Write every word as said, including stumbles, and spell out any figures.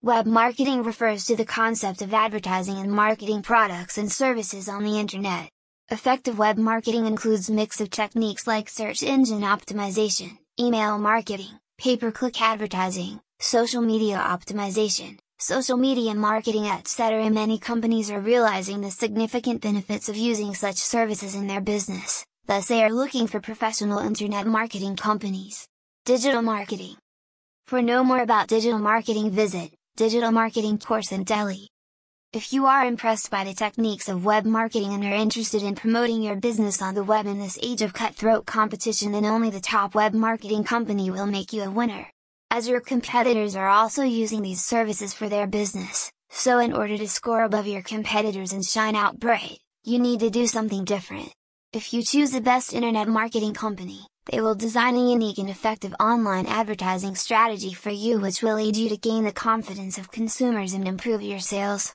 Web marketing refers to the concept of advertising and marketing products and services on the internet. Effective web marketing includes a mix of techniques like search engine optimization, email marketing, pay-per-click advertising, social media optimization, social media marketing, et cetera. Many companies are realizing the significant benefits of using such services in their business, thus they are looking for professional internet marketing companies. Digital marketing. For know more about digital marketing, visit Digital Marketing Course in Delhi. If you are impressed by the techniques of web marketing and are interested in promoting your business on the web in this age of cutthroat competition, then only the top web marketing company will make you a winner. As your competitors are also using these services for their business, so in order to score above your competitors and shine out bright, you need to do something different. If you choose the best internet marketing company, they will design a unique and effective online advertising strategy for you, which will aid you to gain the confidence of consumers and improve your sales.